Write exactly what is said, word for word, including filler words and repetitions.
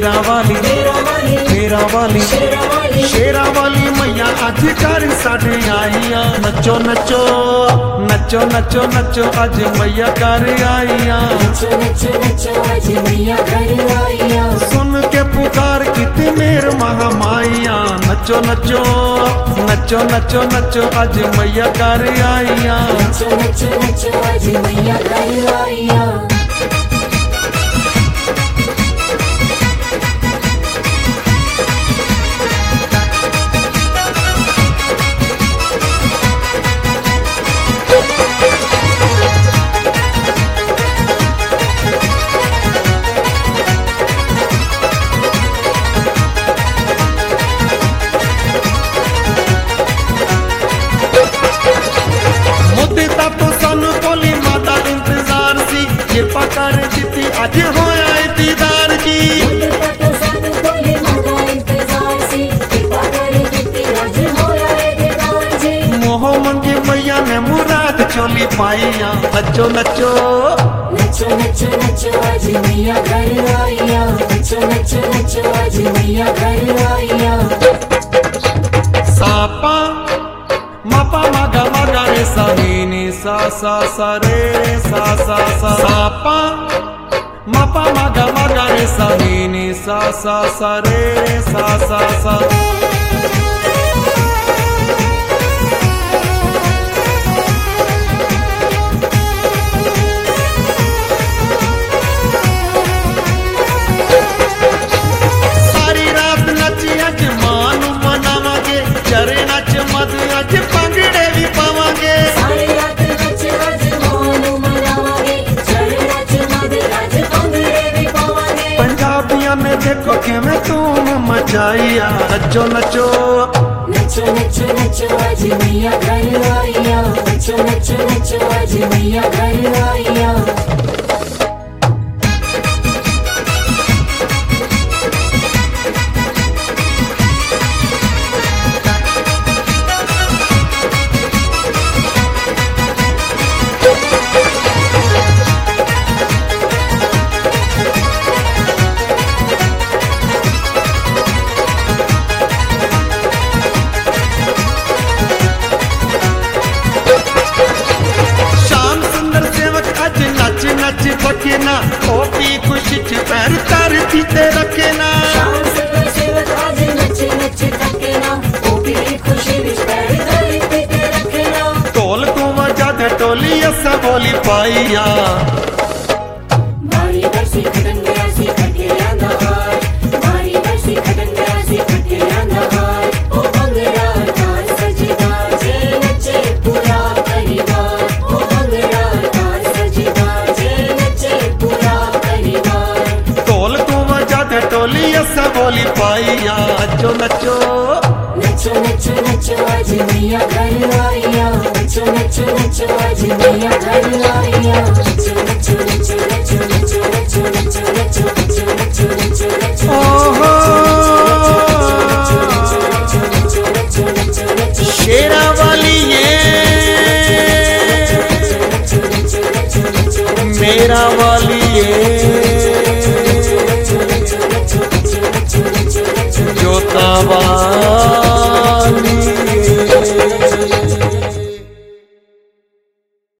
शेरा वाली शेरा वाली शेरा वाली मैया अज घर साढ़े आईया। नचो नचो नचो नचो नचो अज मैया घर आईया। सुन के पुकार कितनी मेर महामाइया। नचो नचो नचो नचो नचो अज मैया घर आईया। नचो नचो नचो अज मैया घर आईया। कर जिती अज होया दीदार जी। मोह मंगी मैया ने मुराद चोली पाइया। नचो नचो नचो नचो नचो अज मैया घर आईया। नचो नचो नचो अज मैया घर आईया। सापा मापा मगा मगा रे सा नी नी सा सा सा रे रे सा सा सा। सापा मापा मगा मगा रे सा नी नी सा सा सा रे रे सा सा सा। सारी रात नची अज मां नू मनावांगे। चरे नच मद अज पंगड़े भी पावांगे। सारी रात नच अज मां नू मनावांगे। चरे नच मद अज पंगड़े भी पावांगे। पंजाबियां ने देखो किवें धूम मचाइया। नचो नचो नचो नचो नचो अज मैया घर आईया। नचो नचो नचो अज मैया घर आईया। नच बके ना ओपी खुशी च पैर तार पीते रखे ना। शाम से सेवक आज नच नच थके ना। ओपी खुशी विच पैर तार पीते रखे ना। ढोल को वजा दे टोली असा बोली पाइया। मारी बरसी खटन गया सी खटके आंदा हार। मारी बरसी खटन गया सी खटके आंदा हार। ओ भंगड़ा नाच सजदा जे नचे पूरा परिवार। ओ भंगड़ा नाच सजदा जे नचे पूरा परिवार। ढोल को वजा दे टोली असा बोली पाइया। नचो नचो नचो नचो नचो अज मैया घर आईया। नचो नचो नचो अज मैया घर आईया। नचो नचो नचो नचो नचो नचो नचो नचो नचो नचो नचो नचो। ओहो शेरा वाली ये मेरा वाली ये जोता वाली।